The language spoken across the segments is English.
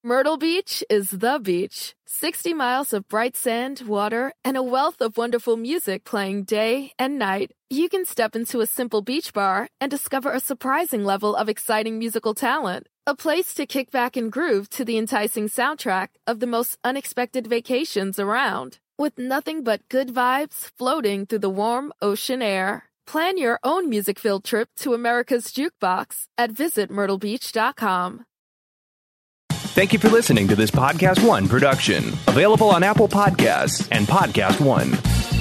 Myrtle Beach is the beach. 60 miles of bright sand, water, and a wealth of wonderful music playing day and night. You can step into a simple beach bar and discover a surprising level of exciting musical talent. A place to kick back and groove to the enticing soundtrack of the most unexpected vacations around. With nothing but good vibes floating through the warm ocean air. Plan your own music-filled trip to America's Jukebox at visitmyrtlebeach.com. Thank you for listening to this Podcast One production. Available on Apple Podcasts and Podcast One.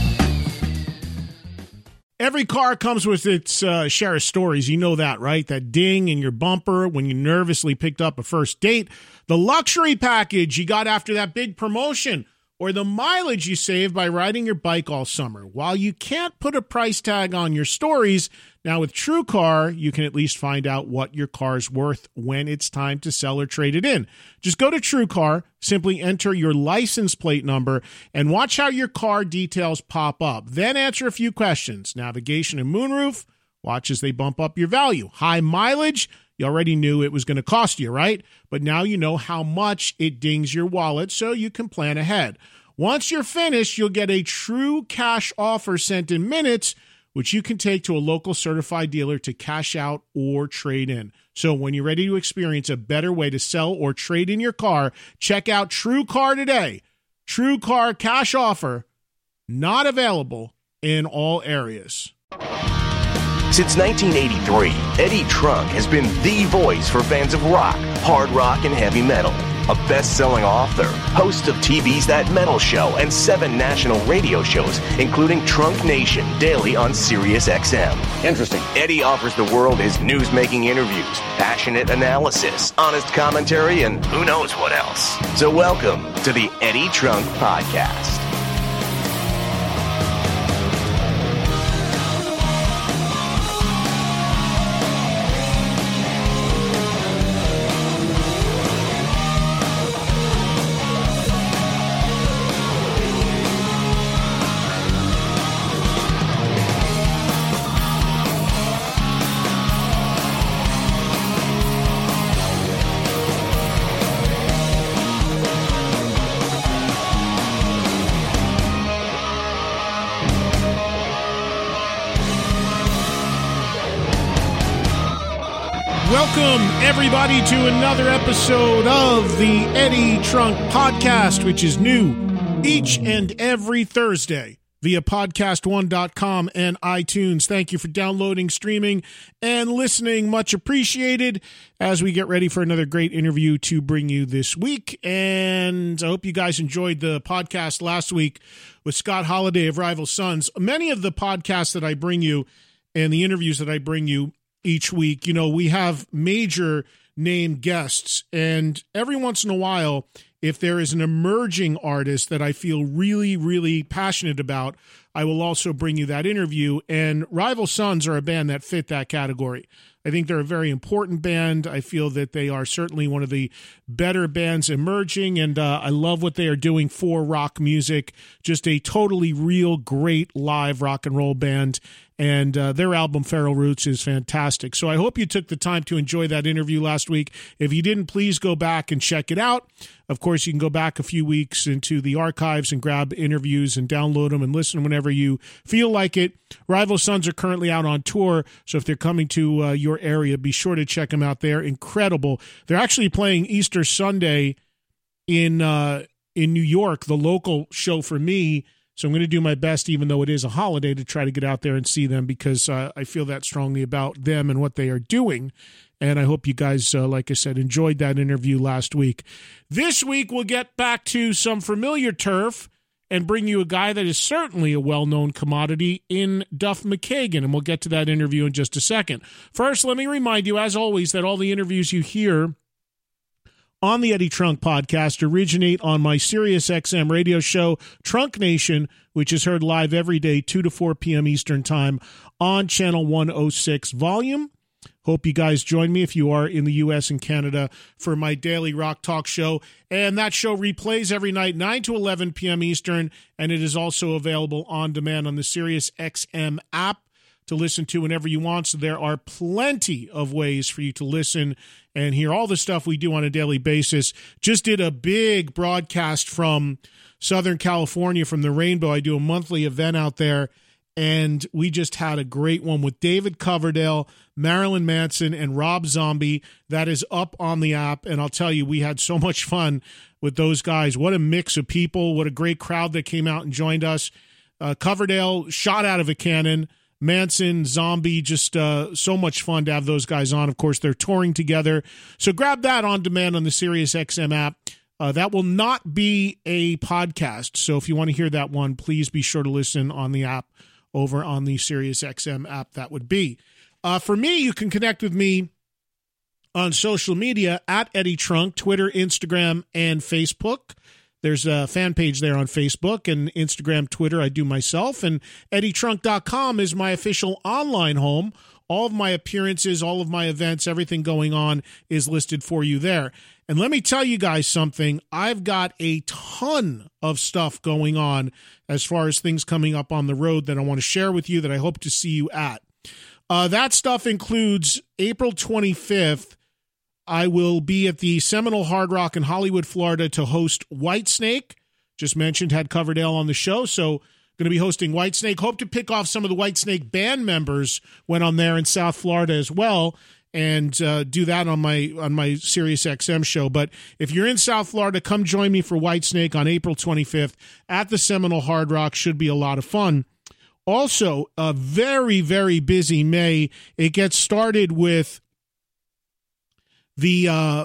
Every car comes with its share of stories. You know that, right? That ding in your bumper when you nervously picked up a first date. The luxury package you got after that big promotion. Or the mileage you save by riding your bike all summer. While you can't put a price tag on your stories, now with TrueCar, you can at least find out what your car's worth when it's time to sell or trade it in. Just go to TrueCar, simply enter your license plate number, and watch how your car details pop up. Then answer a few questions. Navigation and moonroof, watch as they bump up your value. High mileage, you already knew it was going to cost you, right? But now you know how much it dings your wallet, so you can plan ahead. Once you're finished, you'll get a true cash offer sent in minutes, which you can take to a local certified dealer to cash out or trade in. So when you're ready to experience a better way to sell or trade in your car, check out TrueCar today. TrueCar cash offer, not available in all areas. Since 1983, Eddie Trunk has been the voice for fans of rock, hard rock, and heavy metal. A best-selling author, host of TV's That Metal Show and 7 national radio shows, including Trunk Nation, daily on Sirius XM. Interesting. Eddie offers the world his news-making interviews, passionate analysis, honest commentary, and who knows what else. So welcome to the Eddie Trunk Podcast. Welcome, everybody, to another episode of the Eddie Trunk Podcast, which is new each and every Thursday via podcastone.com and iTunes. Thank you for downloading, streaming, and listening. Much appreciated as we get ready for another great interview to bring you this week. And I hope you guys enjoyed the podcast last week with Scott Holiday of Rival Sons. Many of the podcasts that I bring you and the interviews that I bring you each week, you know, we have major name guests, and every once in a while, if there is an emerging artist that I feel really, really passionate about, I will also bring you that interview, and Rival Sons are a band that fit that category. I think they're a very important band. I feel that they are certainly one of the better bands emerging, and I love what they are doing for rock music. Just a totally real, great live rock and roll band, and their album, Feral Roots, is fantastic. So I hope you took the time to enjoy that interview last week. If you didn't, please go back and check it out. Of course, you can go back a few weeks into the archives and grab interviews and download them and listen whenever you feel like it. Rival Sons are currently out on tour, so if they're coming to your area, be sure to check them out. They're incredible. They're actually playing Easter Sunday in New York, the local show for me. So I'm going to do my best, even though it is a holiday, to try to get out there and see them, because I feel that strongly about them and what they are doing. And I hope you guys, like I said, enjoyed that interview last week. This week, we'll get back to some familiar turf and bring you a guy that is certainly a well-known commodity in Duff McKagan, and we'll get to that interview in just a second. First, let me remind you, as always, that all the interviews you hear on the Eddie Trunk Podcast originate on my Sirius XM radio show, Trunk Nation, which is heard live every day, 2 to 4 p.m. Eastern Time on Channel 106 Volume. Hope you guys join me if you are in the U.S. and Canada for my daily rock talk show. And that show replays every night, 9 to 11 p.m. Eastern, and it is also available on demand on the Sirius XM app. to listen to whenever you want. So there are plenty of ways for you to listen and hear all the stuff we do on a daily basis. Just did a big broadcast from Southern California, from the Rainbow. I do a monthly event out there, and we just had a great one with David Coverdale, Marilyn Manson, and Rob Zombie. That is up on the app, and I'll tell you, we had so much fun with those guys. What a mix of people. What a great crowd that came out and joined us. Coverdale shot out of a cannon. Manson, Zombie, just so much fun to have those guys on. Of course, they're touring together. So grab that on demand on the SiriusXM app. That will not be a podcast. So if you want to hear that one, please be sure to listen on the app over on the SiriusXM app. That would be. For me, you can connect with me on social media at Eddie Trunk, Twitter, Instagram, and Facebook. There's a fan page there on Facebook, and Instagram, Twitter, I do myself. And EddieTrunk.com is my official online home. All of my appearances, all of my events, everything going on is listed for you there. And let me tell you guys something. I've got a ton of stuff going on as far as things coming up on the road that I want to share with you that I hope to see you at. That stuff includes April 25th. I will be at the Seminole Hard Rock in Hollywood, Florida to host Whitesnake. Just mentioned, had Coverdale on the show, so going to be hosting Whitesnake. Hope to pick off some of the Whitesnake band members when I'm there in South Florida as well, and do that on my SiriusXM show. But if you're in South Florida, come join me for Whitesnake on April 25th at the Seminole Hard Rock. Should be a lot of fun. Also, a very, very busy May. It gets started with the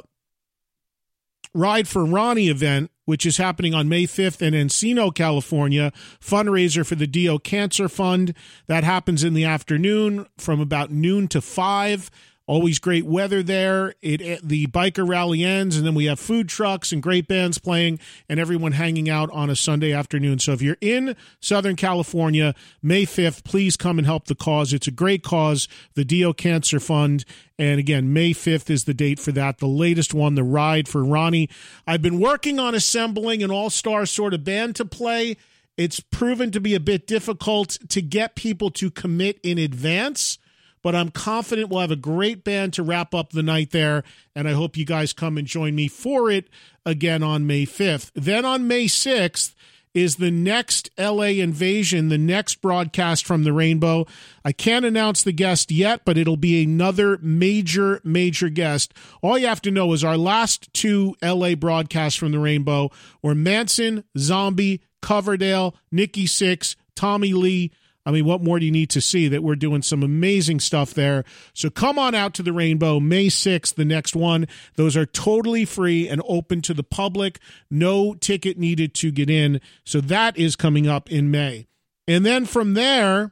Ride for Ronnie event, which is happening on May 5th in Encino, California, fundraiser for the Dio Cancer Fund. That happens in the afternoon from about noon to 5. Always great weather there. The biker rally ends, and then we have food trucks and great bands playing and everyone hanging out on a Sunday afternoon. So if you're in Southern California, May 5th, please come and help the cause. It's a great cause, the Dio Cancer Fund. And again, May 5th is the date for that, the latest one, the Ride for Ronnie. I've been working on assembling an all-star sort of band to play. It's proven to be a bit difficult to get people to commit in advance, but I'm confident we'll have a great band to wrap up the night there, and I hope you guys come and join me for it again on May 5th. Then on May 6th is the next LA Invasion, the next broadcast from the Rainbow. I can't announce the guest yet, but it'll be another major, major guest. All you have to know is our last two LA broadcasts from the Rainbow were Manson, Zombie, Coverdale, Nikki Sixx, Tommy Lee. I mean, what more do you need to see? That we're doing some amazing stuff there. So come on out to the Rainbow, May 6th, the next one. Those are totally free and open to the public. No ticket needed to get in. So that is coming up in May. And then from there,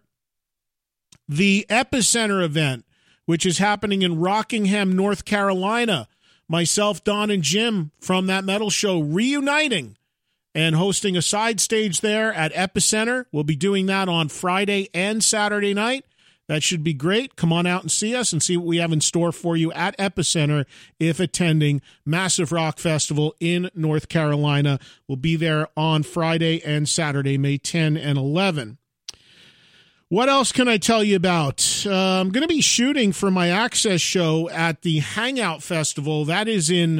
the Epicenter event, which is happening in Rockingham, North Carolina. Myself, Don, and Jim from That Metal Show reuniting and hosting a side stage there at Epicenter. We'll be doing that on Friday and Saturday night. That should be great. Come on out and see us and see what we have in store for you at Epicenter if attending Massive Rock Festival in North Carolina. We'll be there on Friday and Saturday, May 10 and 11. What else can I tell you about? I'm going to be shooting for my Access show at the Hangout Festival. That is in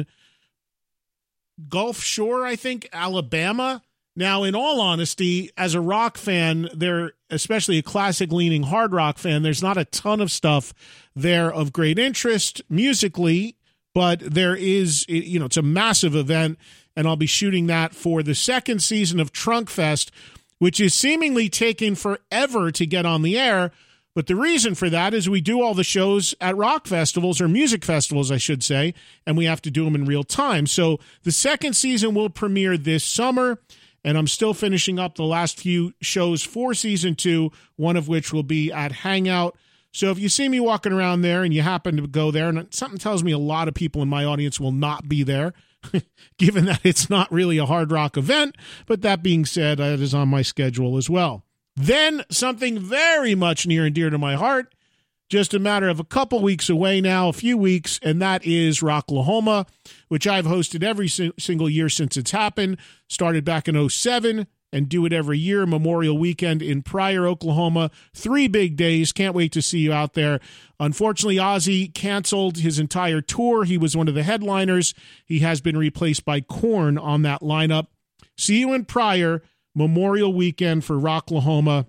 Gulf Shore, I think, Alabama. Now, in all honesty, as a rock fan, especially a classic-leaning hard rock fan, there's not a ton of stuff there of great interest musically, but there is, it's a massive event, and I'll be shooting that for the second season of Trunk Fest, which is seemingly taking forever to get on the air. But the reason for that is we do all the shows at rock festivals, or music festivals, I should say, and we have to do them in real time. So the second season will premiere this summer, and I'm still finishing up the last few shows for season 2, one of which will be at Hangout. So if you see me walking around there and you happen to go there, and something tells me a lot of people in my audience will not be there, given that it's not really a hard rock event, but that being said, that is on my schedule as well. Then something very much near and dear to my heart, just a matter of a couple weeks away now, a few weeks, and that is Rocklahoma, which I've hosted every single year since it's happened. Started back in 2007, and do it every year. Memorial Weekend in Pryor, Oklahoma. 3 big days. Can't wait to see you out there. Unfortunately, Ozzy canceled his entire tour. He was one of the headliners. He has been replaced by Korn on that lineup. See you in Pryor, Memorial Weekend for Rocklahoma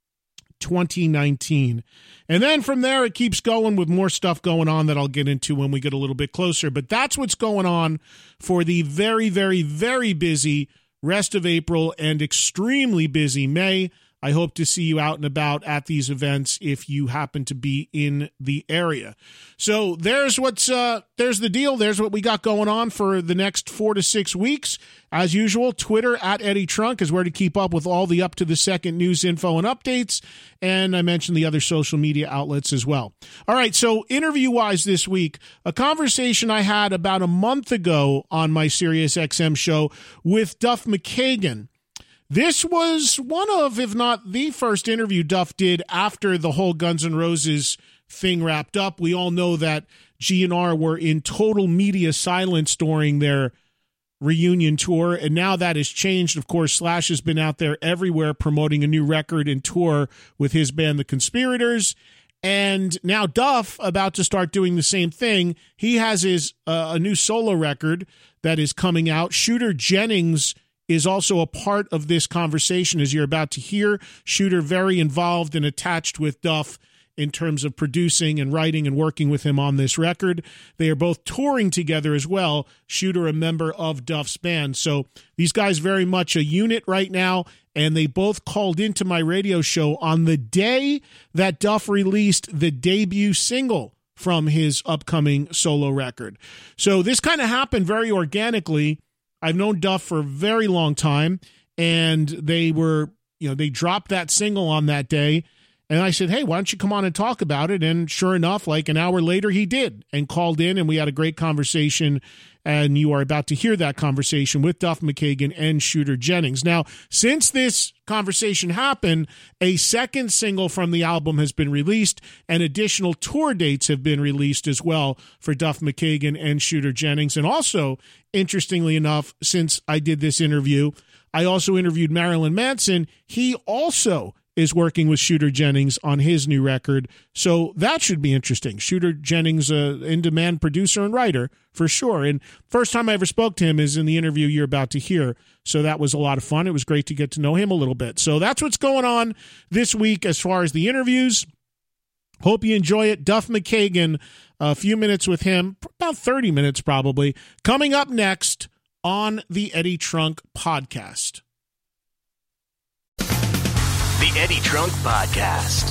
2019. And then from there, it keeps going with more stuff going on that I'll get into when we get a little bit closer. But that's what's going on for the very, very, very busy rest of April and extremely busy May. I hope to see you out and about at these events if you happen to be in the area. So there's there's the deal. There's what we got going on for the next 4 to 6 weeks. As usual, Twitter at Eddie Trunk is where to keep up with all the up-to-the-second news info and updates. And I mentioned the other social media outlets as well. All right, so interview-wise this week, a conversation I had about a month ago on my SiriusXM show with Duff McKagan. This was one of, if not the first interview Duff did after the whole Guns N' Roses thing wrapped up. We all know that GNR were in total media silence during their reunion tour, and now that has changed. Of course, Slash has been out there everywhere promoting a new record and tour with his band, The Conspirators, and now Duff about to start doing the same thing. He has his a new solo record that is coming out. Shooter Jennings is also a part of this conversation, as you're about to hear. Shooter very involved and attached with Duff in terms of producing and writing and working with him on this record. They are both touring together as well. Shooter, a member of Duff's band. So these guys very much a unit right now, and they both called into my radio show on the day that Duff released the debut single from his upcoming solo record. So this kind of happened very organically. I've known Duff for a very long time, and they dropped that single on that day, and I said, hey, why don't you come on and talk about it? And sure enough, like an hour later, he did and called in, and we had a great conversation, and you are about to hear that conversation with Duff McKagan and Shooter Jennings. Now, since this conversation happened, a second single from the album has been released, and additional tour dates have been released as well for Duff McKagan and Shooter Jennings. And also, interestingly enough, since I did this interview, I also interviewed Marilyn Manson. He also is working with Shooter Jennings on his new record, so that should be interesting. Shooter Jennings, in-demand producer and writer, for sure. And first time I ever spoke to him is in the interview you're about to hear, so that was a lot of fun. It was great to get to know him a little bit. So that's what's going on this week as far as the interviews. Hope you enjoy it. Duff McKagan, a few minutes with him, about 30 minutes probably, coming up next on the Eddie Trunk Podcast. The Eddie Trunk Podcast.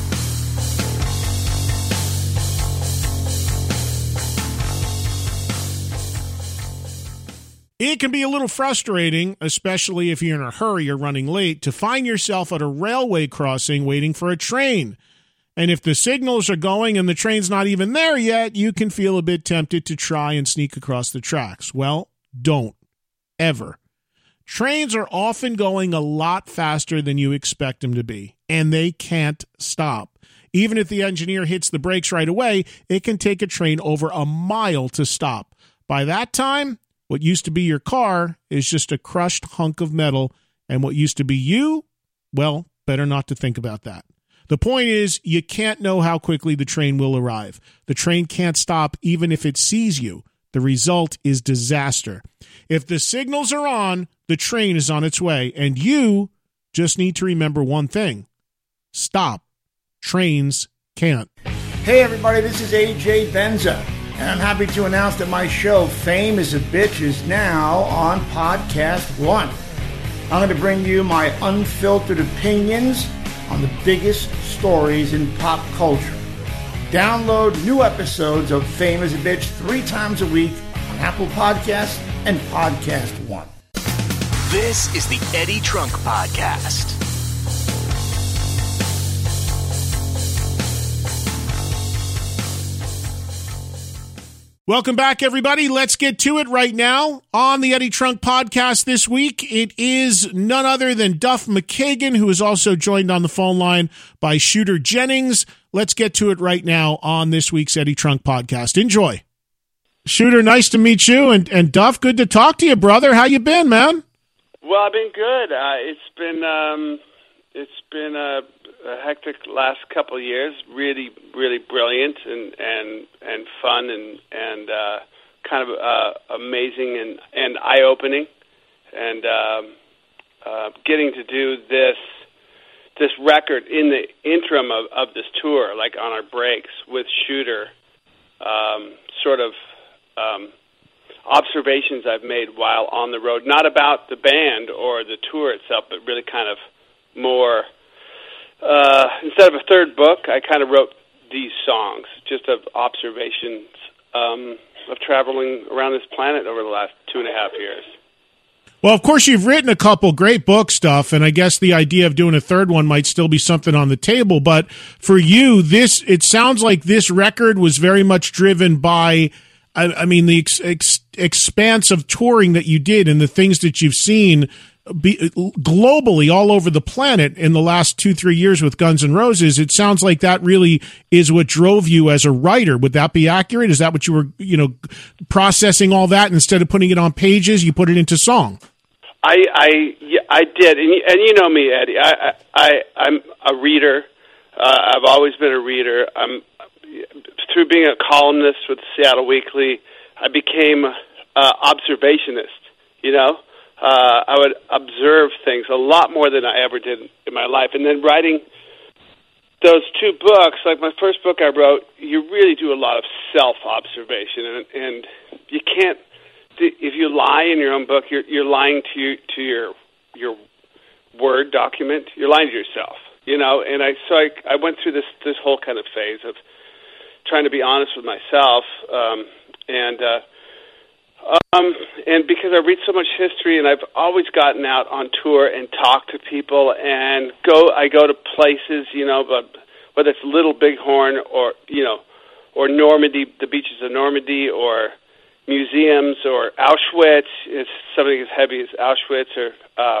It can be a little frustrating, especially if you're in a hurry or running late, to find yourself at a railway crossing waiting for a train. And if the signals are going and the train's not even there yet, you can feel a bit tempted to try and sneak across the tracks. Well, don't. Ever. Trains are often going a lot faster than you expect them to be, and they can't stop. Even if the engineer hits the brakes right away, it can take a train over a mile to stop. By that time, what used to be your car is just a crushed hunk of metal, and what used to be you, well, better not to think about that. The point is, you can't know how quickly the train will arrive. The train can't stop even if it sees you. The result is disaster. If the signals are on, the train is on its way, and you just need to remember one thing. Stop. Trains can't. Hey everybody, this is AJ Benza, and I'm happy to announce that my show, Fame is a Bitch, is now on Podcast One. I'm going to bring you my unfiltered opinions on the biggest stories in pop culture. Download new episodes of Fame is a Bitch 3 times a week on Apple Podcasts and Podcast One. This is the Eddie Trunk Podcast. Welcome back, everybody. Let's get to it right now. On the Eddie Trunk Podcast this week, it is none other than Duff McKagan, who is also joined on the phone line by Shooter Jennings. Let's get to it right now on this week's Eddie Trunk Podcast. Enjoy. Shooter, nice to meet you. And Duff, good to talk to you, brother. How you been, man? Well, I've been good. It's been a hectic last couple of years. Really, really brilliant and fun and kind of amazing and eye-opening. And getting to do this record in the interim of this tour, like on our breaks with Shooter, sort of observations I've made while on the road, not about the band or the tour itself, but really kind of more, instead of a third book, I kind of wrote these songs, just of observations of traveling around this planet over the last 2.5 years. Well, of course, you've written a couple great book stuff, and I guess the idea of doing a third one might still be something on the table. But for you, it sounds like this record was very much driven by, I mean, the expanse of touring that you did and the things that you've seen globally all over the planet in the last 2-3 years with Guns N' Roses. It sounds like that really is what drove you as a writer. Would that be accurate? Is that what you were, processing all that, and instead of putting it on pages, you put it into song? I did, and you know me, Eddie. I'm a reader. I've always been a reader. Through being a columnist with Seattle Weekly, I became observationist. I would observe things a lot more than I ever did in my life. And then writing those 2 books, like my first book I wrote, you really do a lot of self-observation, and you can't. If you lie in your own book, you're lying to your Word document. You're lying to yourself, And I went through this whole kind of phase of trying to be honest with myself, and because I read so much history, and I've always gotten out on tour and talked to people, and I go to places, but whether it's Little Bighorn or Normandy, the beaches of Normandy, or museums, or Auschwitz, it's something as heavy as Auschwitz, or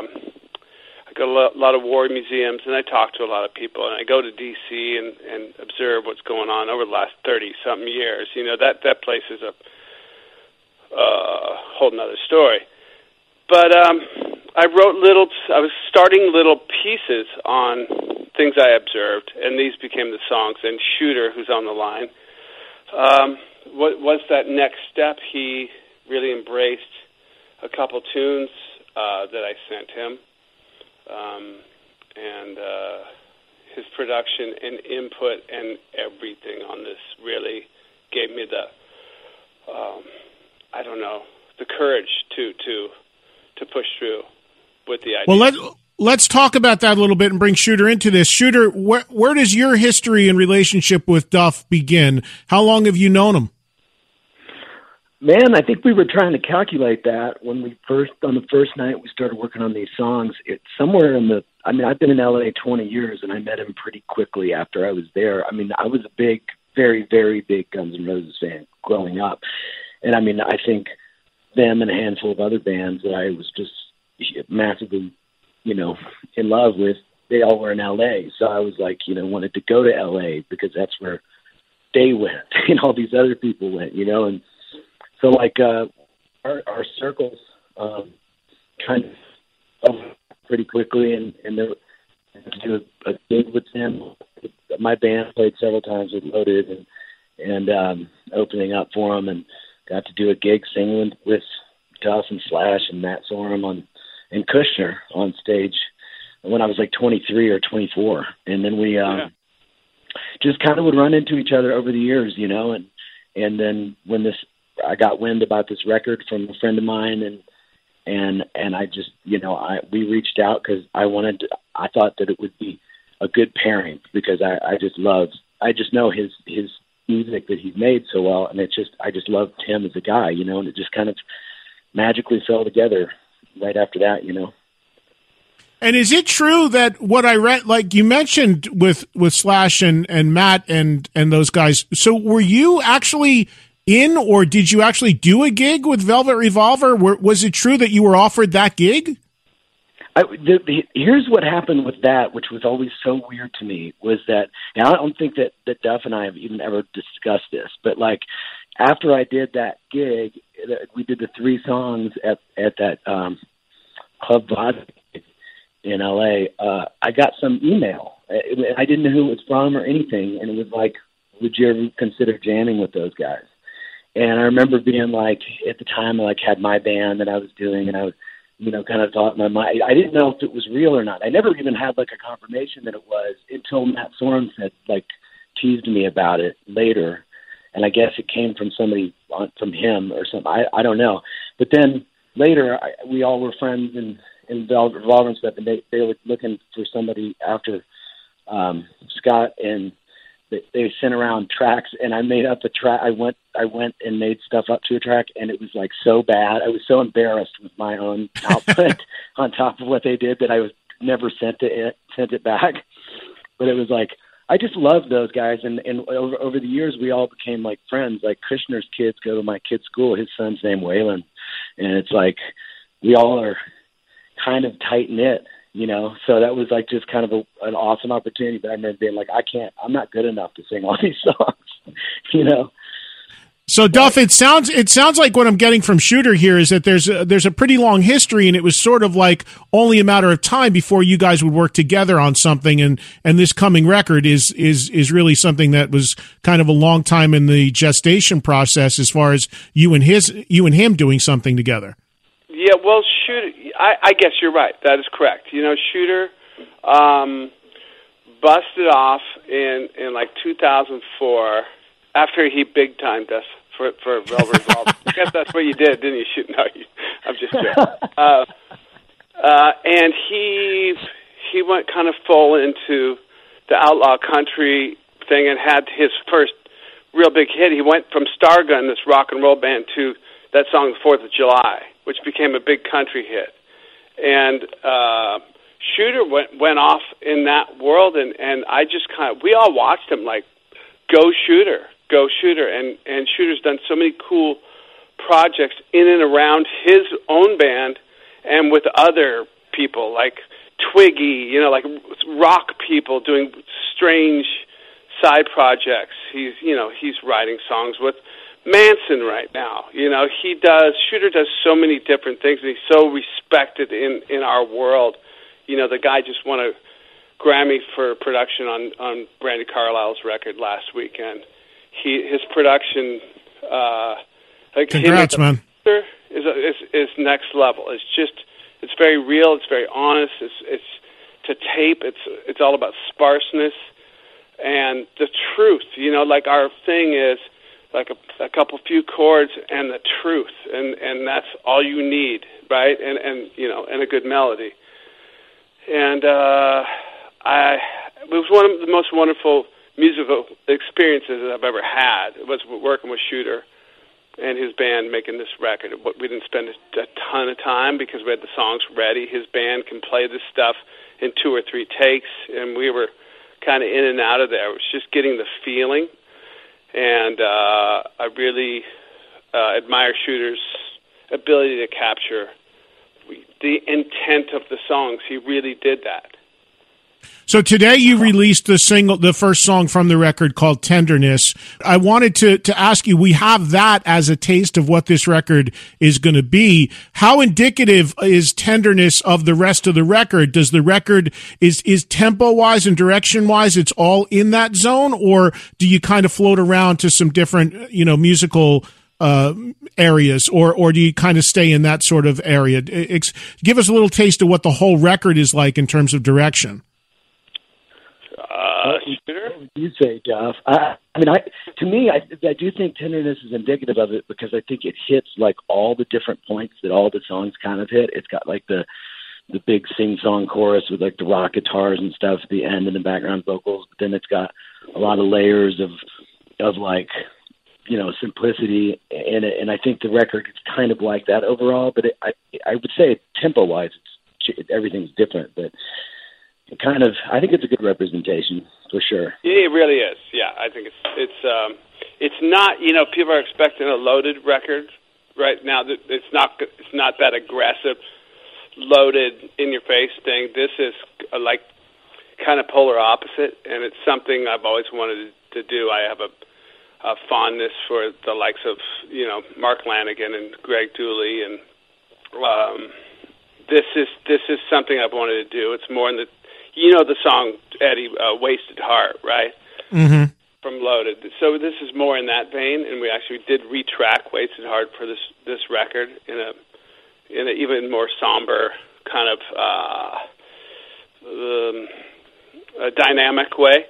I go to a lot of war museums, and I talk to a lot of people, and I go to D.C. and observe what's going on over the last 30-something years. That place is a whole nother story. But I was starting little pieces on things I observed, and these became the songs. And Shooter, who's on the line, was that next step. He really embraced a couple tunes that I sent him, and his production and input and everything on this really gave me the the courage to push through with the idea. Well, let's talk about that a little bit and bring Shooter into this. Shooter, where does your history and relationship with Duff begin? How long have you known him? Man, I think we were trying to calculate that when on the first night we started working on these songs. It's somewhere I've been in LA 20 years, and I met him pretty quickly after I was there. I was a very, very big Guns N' Roses fan growing up. And I think them and a handful of other bands that I was just massively, in love with, they all were in LA. So I was like, wanted to go to LA because that's where they went and all these other people went, and so like our circles kind of pretty quickly, and there to do a gig with them. My band played several times with Loaded and opening up for them, and got to do a gig singing with Duff and Slash and Matt Sorum and Kushner on stage when I was like 23 or 24. And then we just kind of would run into each other over the years, and then when I got wind about this record from a friend of mine, and I just, we reached out because I thought that it would be a good pairing because I just know his music that he's made so well, and I just loved him as a guy, and it just kind of magically fell together right after that, And is it true that what I read, like you mentioned with Slash and Matt and those guys, so were you actually in, or did you actually do a gig with Velvet Revolver? Was it true that you were offered that gig? Here's what happened with that, which was always so weird to me, was that, and I don't think that Duff and I have even ever discussed this, but like after I did that gig, we did the 3 songs at that Club Vodka in LA, I got some email. I didn't know who it was from or anything, and it was like, would you ever consider jamming with those guys? And I remember being like, at the time, I like had my band that I was doing, and I was, kind of thought in my mind, I didn't know if it was real or not. I never even had like a confirmation that it was until Matt Sorum said, like, teased me about it later. And I guess it came from somebody, from him or something. I don't know. But then later, we all were friends in Revolver and stuff, and they were looking for somebody after Scott, and they sent around tracks, and I made up a track. I went and made stuff up to a track, and it was like so bad. I was so embarrassed with my own output on top of what they did that I was never sent it back. But it was like, I just love those guys, and over the years we all became like friends. Like Kushner's kids go to my kid's school. His son's named Waylon, and it's like we all are kind of tight knit. So that was like just kind of an awesome opportunity. But I remember being like, I'm not good enough to sing all these songs, So Duff, it sounds like what I'm getting from Shooter here is that there's a pretty long history, and it was sort of like only a matter of time before you guys would work together on something. And this coming record is really something that was kind of a long time in the gestation process as far as you and him doing something together. Yeah, well, Shooter, I guess you're right. That is correct. Shooter busted off in like 2004 after he big timed us for Velvet Revolver. I guess that's what you did, didn't you? No, I'm just joking. And he went kind of full into the outlaw country thing and had his first real big hit. He went from Stargun, this rock and roll band, to that song, 4th of July, which became a big country hit. And Shooter went off in that world, and I just we all watched him like, go Shooter. And Shooter's done so many cool projects in and around his own band and with other people like Twiggy, like rock people doing strange side projects. He's writing songs with Manson right now. Shooter does so many different things, and he's so respected in our world. The guy just won a Grammy for production on Brandi Carlile's record last weekend. His production, congrats, man, is next level. It's very real. It's very honest. It's to tape. It's all about sparseness and the truth. Like our thing is like a couple few chords and the truth, and that's all you need, right? And a good melody. And it was one of the most wonderful musical experiences that I've ever had. It was working with Shooter and his band making this record. We didn't spend a ton of time because we had the songs ready. His band can play this stuff in 2 or 3 takes, and we were kind of in and out of there. It was just getting the feeling, and I really admire Shooter's ability to capture the intent of the songs. He really did that. So today you released the first song from the record called Tenderness. I wanted to ask you, we have that as a taste of what this record is going to be. How indicative is Tenderness of the rest of the record? Does the record, is tempo-wise and direction-wise, it's all in that zone? Or do you kind of float around to some different, musical areas, or do you kind of stay in that sort of area? Give us a little taste of what the whole record is like in terms of direction. What would you say, Duff? I do think Tenderness is indicative of it because I think it hits like all the different points that all the songs kind of hit. It's got like the big sing-song chorus with like the rock guitars and stuff at the end and the background vocals, but then it's got a lot of layers of like, simplicity in it, and I think the record is kind of like that overall. But I would say tempo-wise, everything's different, but I think it's a good representation for sure. Yeah, it really is. Yeah, I think it's not. People are expecting a loaded record right now. It's not that aggressive, loaded in your face thing. This is like kind of polar opposite, and it's something I've always wanted to do. I have a fondness for the likes of Mark Lanegan and Greg Dooley and this is something I've wanted to do. It's more in the, you know, the song Eddie, "Wasted Heart," right? Mm-hmm. From Loaded. So this is more in that vein, and we actually did retrack "Wasted Heart" for this record in a even more somber kind of a dynamic way.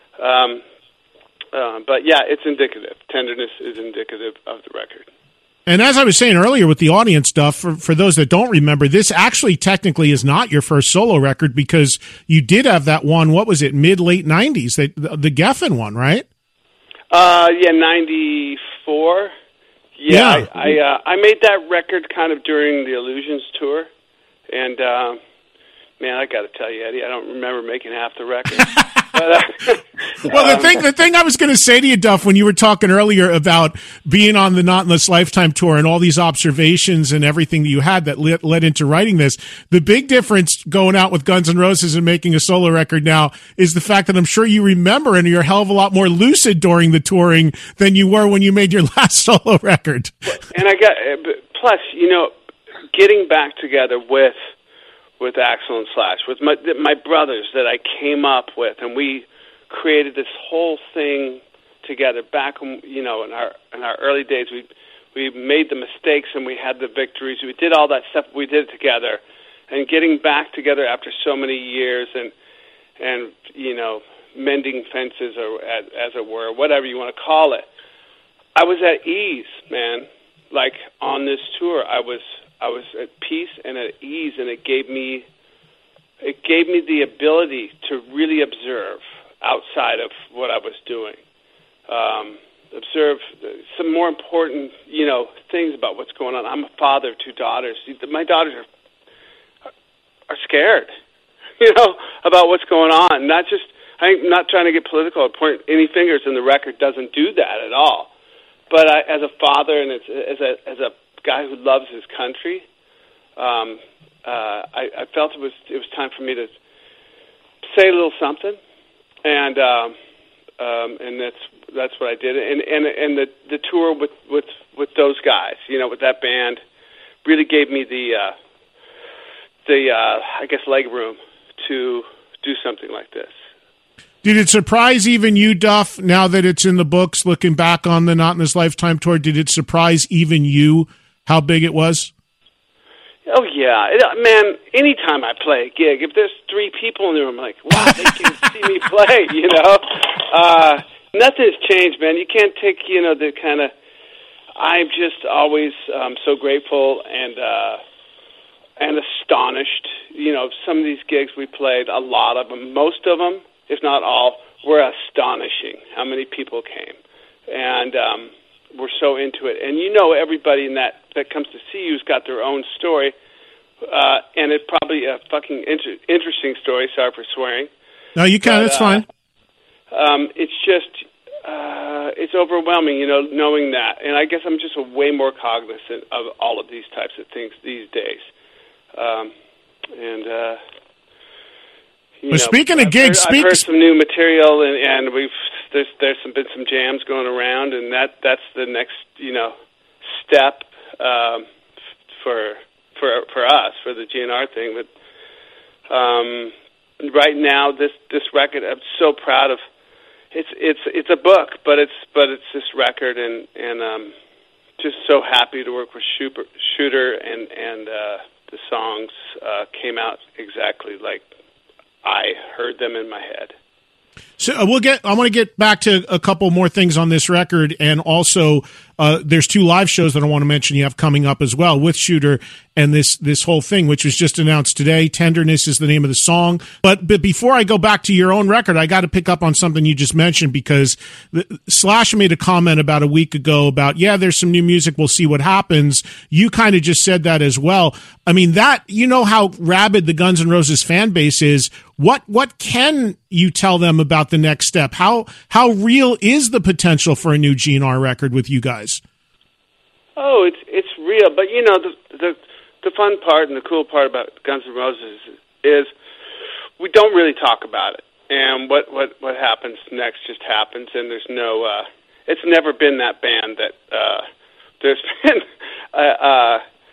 But yeah, it's indicative. Tenderness is indicative of the record. And as I was saying earlier with the audience stuff, for those that don't remember, this actually technically is not your first solo record, because you did have that one, what was it, mid-late 90s, the Geffen one, right? Yeah, 94. Yeah. I made that record kind of during the Illusions tour, and man, I got to tell you, Eddie, I don't remember making half the record. Well, the thing I was going to say to you, Duff, when you were talking earlier about being on the Not in This Lifetime tour and all these observations and everything that you had that led into writing this, the big difference going out with Guns N' Roses and making a solo record now is the fact that I'm sure you remember and you're a hell of a lot more lucid during the touring than you were when you made your last solo record. And plus, you know, getting back together with Axl and Slash, with my brothers that I came up with, and we created this whole thing together. Back when, you know, in our early days, we made the mistakes and we had the victories. We did all that stuff. We did it together, and getting back together after so many years, and you know, mending fences, or as it were, whatever you want to call it. I was at ease, man. Like on this tour, I was at peace and at ease, and it gave me the ability to really observe outside of what I was doing. Observe some more important, you know, things about what's going on. I'm a father of two daughters. My daughters are scared, you know, about what's going on. I'm not trying to get political or point any fingers, and the record doesn't do that at all. But as a father and as a guy who loves his country, I felt it was time for me to say a little something, and that's what I did. And the tour with those guys, you know, with that band, really gave me the I guess leg room to do something like this. Did it surprise even you, Duff, now that it's in the books, looking back on the Not in This Lifetime tour, did it surprise even you how big it was? Oh, yeah. Man, anytime I play a gig, if there's 3 people in the room, I'm like, wow, they can see me play, you know? Nothing's changed, man. You can't take, you know, the kind of... I'm just always so grateful and astonished. You know, some of these gigs we played, a lot of them, most of them, if not all, were astonishing how many people came. And we're so into it. And you know, everybody in that comes to see you's got their own story. And it's probably a fucking interesting story. Sorry for swearing. No, you can. That's fine. It's just, it's overwhelming, you know, knowing that. And I guess I'm just way more cognizant of all of these types of things these days. Well, speaking of gigs, I've heard some new material, and there's been some jams going around, and that's the next, you know, step for us, for the GNR thing. But right now, this record, I'm so proud of. It's a book, but it's this record, and just so happy to work with Shooter, and the songs came out exactly like I heard them in my head. So I want to get back to a couple more things on this record, and also there's 2 live shows that I want to mention you have coming up as well with Shooter and this whole thing, which was just announced today. Tenderness is the name of the song. But before I go back to your own record, I got to pick up on something you just mentioned, because Slash made a comment about a week ago about, yeah, there's some new music, we'll see what happens. You kind of just said that as well. I mean, that, you know how rabid the Guns N' Roses fan base is. What can you tell them about the next step? How real is the potential for a new GNR record with you guys? Oh, it's real, but you know, the fun part and the cool part about Guns N' Roses is we don't really talk about it, and what happens next just happens, and there's no it's never been that band that there's been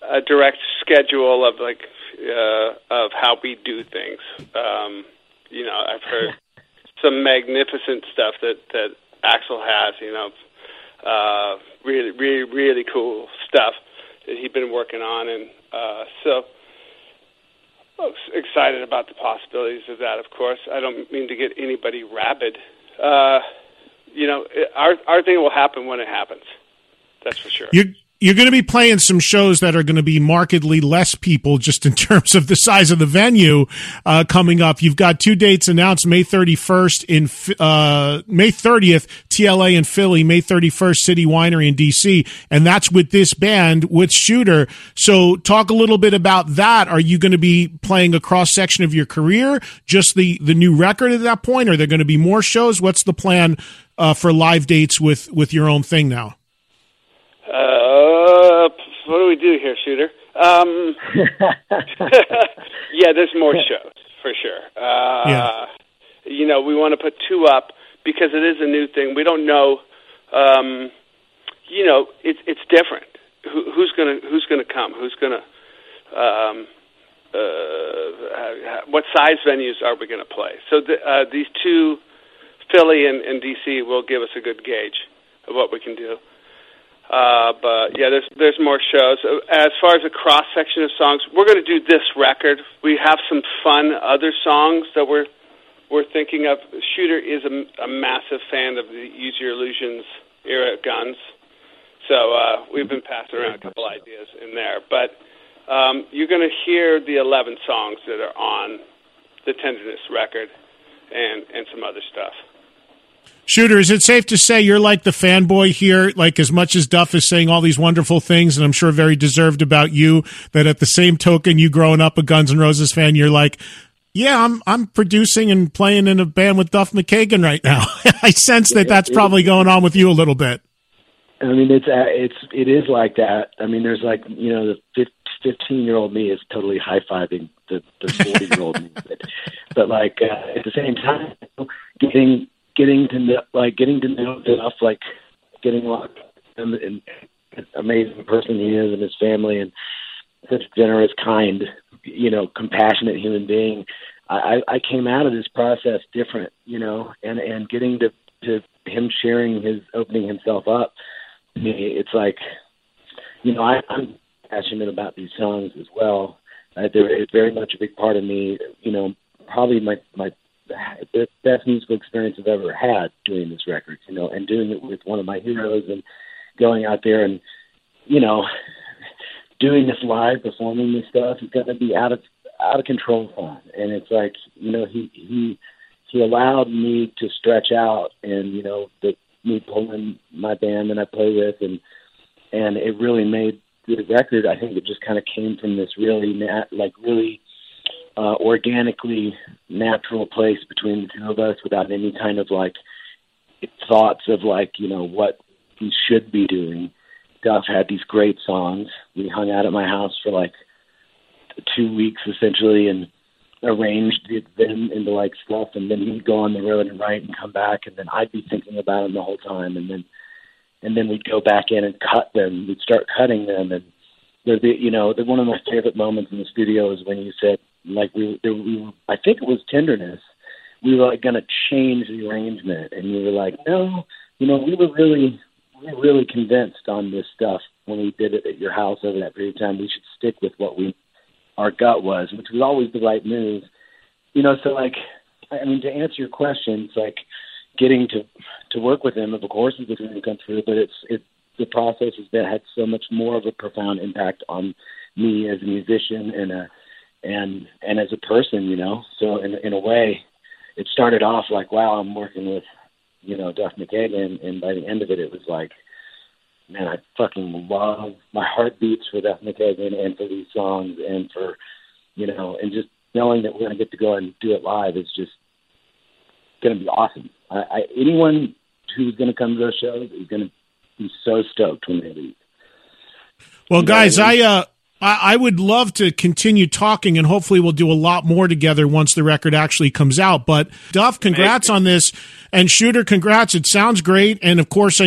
a direct schedule of of how we do things. I've heard some magnificent stuff that Axl has. Really, really, really cool stuff that he'd been working on, and so I'm excited about the possibilities of that. Of course, I don't mean to get anybody rabid. Our thing will happen when it happens. That's for sure. You're going to be playing some shows that are going to be markedly less people just in terms of the size of the venue coming up. You've got 2 dates announced, May 31st May 30th, TLA in Philly, May 31st, City Winery in DC, and that's with this band, with Shooter. So talk a little bit about that. Are you going to be playing a cross-section of your career, just the new record at that point? Are there going to be more shows? What's the plan for live dates with your own thing now? What do we do here, Shooter? Yeah, there's more shows, for sure. We want to put 2 up because it is a new thing. We don't know, it's different. Who's gonna come? Who's gonna, what size venues are we gonna play? So these 2, Philly and DC, will give us a good gauge of what we can do. But yeah, there's more shows. As far as a cross section of songs, we're going to do this record. We have some fun other songs that we're thinking of. Shooter is a massive fan of the Use Your Illusions era Guns, so we've been passing around a couple ideas in there. But you're going to hear the 11 songs that are on the Tenderness record and some other stuff. Shooter, is it safe to say you're like the fanboy here, like as much as Duff is saying all these wonderful things, and I'm sure very deserved about you, that at the same token, you growing up a Guns N' Roses fan, you're like, yeah, I'm producing and playing in a band with Duff McKagan right now. I sense that's probably going on with you a little bit. I mean, it is like that. I mean, there's the 15-year-old me is totally high-fiving the 40-year-old me, but at the same time, getting to know Duff, getting locked in and amazing person he is and his family, and such a generous, kind, compassionate human being. I came out of this process different, and getting to him opening himself up. I mean, it's I'm passionate about these songs as well. It's very much a big part of me. Probably my the best musical experience I've ever had doing this record, and doing it with one of my heroes, and going out there and, doing this live, performing this stuff is going to be out of control fun. And it's he allowed me to stretch out, and me pulling my band that I play with, and it really made the record. I think it just kind of came from this really organically natural place between the 2 of us, without any kind of thoughts of what we should be doing. Duff had these great songs. We hung out at my house for 2 weeks essentially, and arranged them into stuff, and then he'd go on the road and write and come back, and then I'd be thinking about them the whole time, and then we'd go back in and cut them. We'd start cutting them, and one of my favorite moments in the studio is when you said, I think it was Tenderness, we were going to change the arrangement, and you were like, no, we were really convinced on this stuff when we did it at your house over that period of time. We should stick with what our gut was, which was always the right move. So to answer your question, it's getting to work with him, of course, is going to come through, but the process has had so much more of a profound impact on me as a musician and as a person, So in a way, it started off wow, I'm working with, Duff McKagan, and by the end of it, it was man, I fucking love, my heart beats for Duff McKagan and for these songs, and for, and just knowing that we're going to get to go and do it live is just going to be awesome. Anyone who's going to come to those shows is going to be so stoked when they leave. Well, guys, I would love to continue talking, and hopefully we'll do a lot more together once the record actually comes out. But Duff, congrats on this, and Shooter, congrats. It sounds great, and of course I know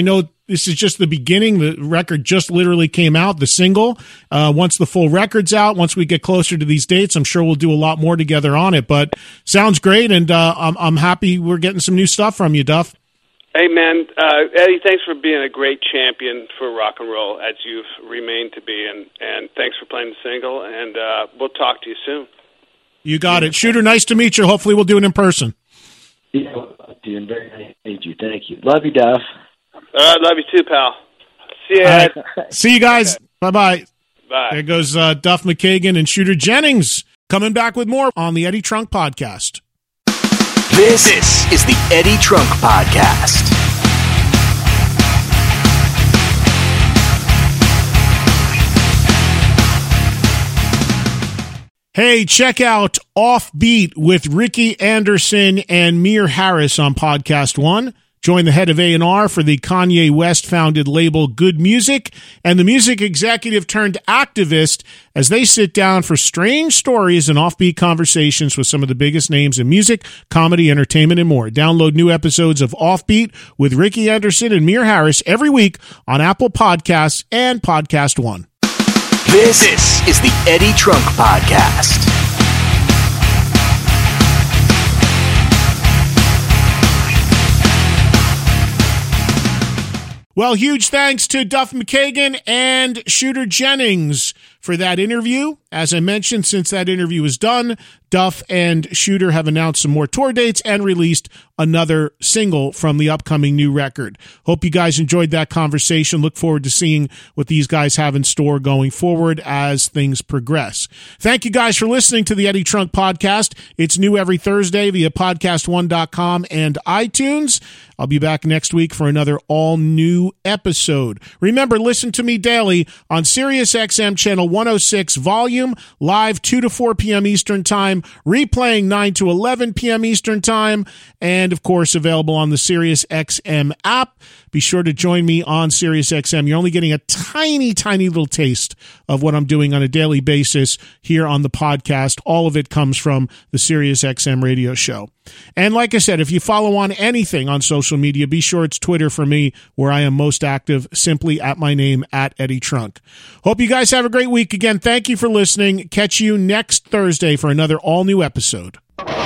this is just the beginning. The record just literally came out, the single. Once the full record's out, once we get closer to these dates, I'm sure we'll do a lot more together on it. But sounds great, and I'm happy we're getting some new stuff from you, Duff. Hey, man, Eddie, thanks for being a great champion for rock and roll, as you've remained to be, and thanks for playing the single, and we'll talk to you soon. You got it. Shooter, nice to meet you. Hopefully we'll do it in person. Yeah, doing very nice to meet you. Thank you. Love you, Duff. All right, love you too, pal. See you, Ed. See you guys. Okay. Bye-bye. Bye. There goes Duff McKagan and Shooter Jennings coming back with more on the Eddie Trunk Podcast. This is the Eddie Trunk Podcast. Hey, check out Offbeat with Ricky Anderson and Mir Harris on Podcast One. Join the head of A&R for the Kanye West-founded label Good Music and the music executive turned activist as they sit down for strange stories and offbeat conversations with some of the biggest names in music, comedy, entertainment, and more. Download new episodes of Offbeat with Ricky Anderson and Mir Harris every week on Apple Podcasts and Podcast One. This is the Eddie Trunk Podcast. Well, huge thanks to Duff McKagan and Shooter Jennings for that interview. As I mentioned, since that interview was done, Duff and Shooter have announced some more tour dates and released another single from the upcoming new record. Hope you guys enjoyed that conversation. Look forward to seeing what these guys have in store going forward as things progress. Thank you guys for listening to the Eddie Trunk Podcast. It's new every Thursday via podcast1.com and iTunes. I'll be back next week for another all-new episode. Remember, listen to me daily on Sirius XM Channel 106 Volume, live 2 to 4 p.m. Eastern Time, replaying 9 to 11 p.m. Eastern Time, and, of course, available on the Sirius XM app. Be sure to join me on Sirius XM. You're only getting a tiny, tiny little taste of what I'm doing on a daily basis here on the podcast. All of it comes from the Sirius XM radio show. And like I said, if you follow on anything on social media, be sure it's Twitter for me, where I am most active, simply at my name, at Eddie Trunk. Hope you guys have a great week. Again, thank you for listening. Catch you next Thursday for another all-new episode.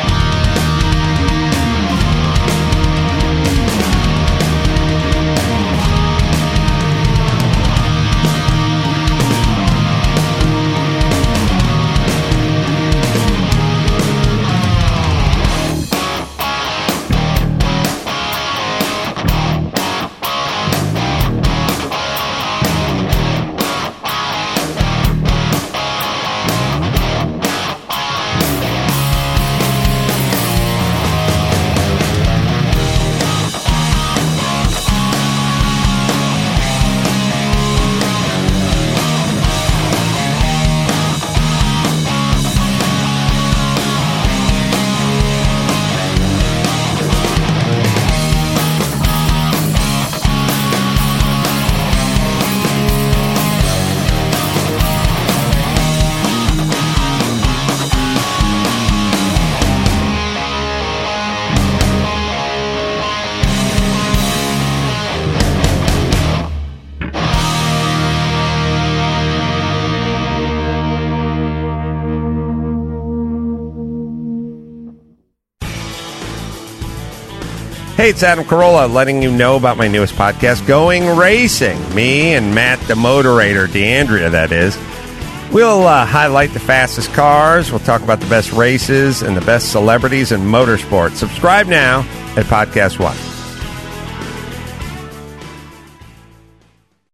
Hey, it's Adam Carolla letting you know about my newest podcast, Going Racing. Me and Matt, the moderator, D'Andrea, that is. We'll highlight the fastest cars. We'll talk about the best races and the best celebrities in motorsports. Subscribe now at Podcast One.